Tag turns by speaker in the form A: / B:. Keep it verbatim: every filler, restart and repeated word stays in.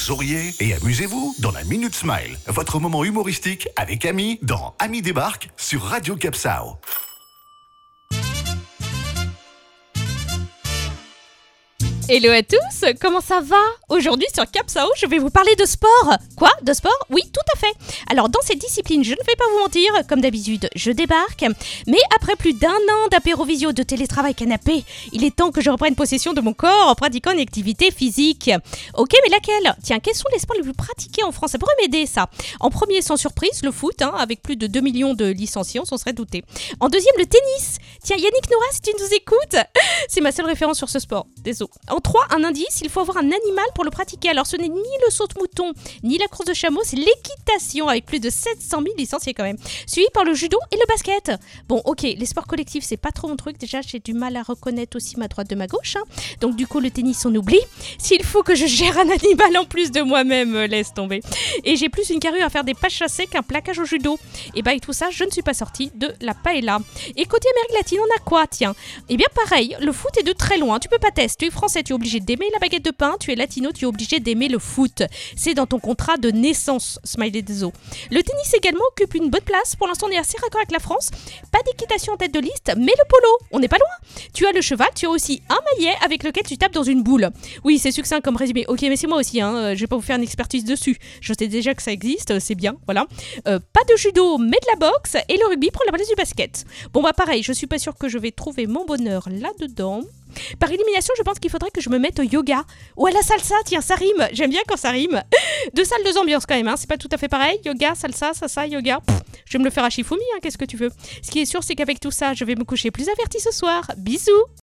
A: souriez et amusez-vous dans la Minute Smile, votre moment humoristique avec Ami dans Ami débarque sur Radio Capsao.
B: Hello à tous, comment ça va? Aujourd'hui sur Capsao, je vais vous parler de sport. Quoi? De sport? Oui, tout à fait. Alors dans cette discipline, je ne vais pas vous mentir, comme d'habitude, je débarque. Mais après plus d'un an d'apérovisio, de télétravail canapé, il est temps que je reprenne possession de mon corps en pratiquant une activité physique. Ok, mais laquelle? Tiens, quels sont les sports les plus pratiqués en France? Ça pourrait m'aider ça. En premier, sans surprise, le foot, hein, avec plus de deux millions de licenciés, on s'en serait douté. En deuxième, le tennis. Tiens, Yannick Noah, si tu nous écoutes, c'est ma seule référence sur ce sport. Désolé. En trois, un indice, il faut avoir un animal pour le pratiquer. Alors ce n'est ni le saut de mouton, ni la course de chameau, c'est l'équitation avec plus de sept cent mille licenciés quand même. Suivi par le judo et le basket. Bon, ok, les sports collectifs, c'est pas trop mon truc. Déjà, j'ai du mal à reconnaître aussi ma droite de ma gauche. Hein. Donc du coup, le tennis, on oublie. S'il faut que je gère un animal en plus de moi-même, euh, laisse tomber. Et j'ai plus une carrure à faire des pas chassés qu'un plaquage au judo. Et bah, avec tout ça, je ne suis pas sortie de la paella. Et côté Amérique latine, on a quoi, tiens? Eh bien, pareil, le foot est de très loin. Tu peux pas tester. Tu es français, tu es obligé d'aimer la baguette de pain. Tu es latino, tu es obligé d'aimer le foot. C'est dans ton contrat de naissance, smiley des os. Le tennis également occupe une bonne place. Pour l'instant, on est assez raccord avec la France. Pas d'équitation en tête de liste, mais le polo, on n'est pas loin. Tu as le cheval, tu as aussi un maillet avec lequel tu tapes dans une boule. Oui, c'est succinct comme résumé. Ok, mais c'est moi aussi, hein. Je vais pas vous faire une expertise dessus. Je sais déjà que ça existe, c'est bien, voilà. Euh, pas de judo, mais de la boxe. Et le rugby prend la place du basket. Bon, bah pareil, je suis pas sûre que je vais trouver mon bonheur là-dedans. Par élimination, je pense qu'il faudrait que je me mette au yoga ou à la salsa, tiens, ça rime, j'aime bien quand ça rime. Deux salles, deux ambiances quand même, hein. C'est pas tout à fait pareil, yoga, salsa, salsa, yoga. Pff, je vais me le faire à Shifumi, hein, qu'est-ce que tu veux. Ce qui est sûr, c'est qu'avec tout ça, je vais me coucher plus avertie ce soir. Bisous.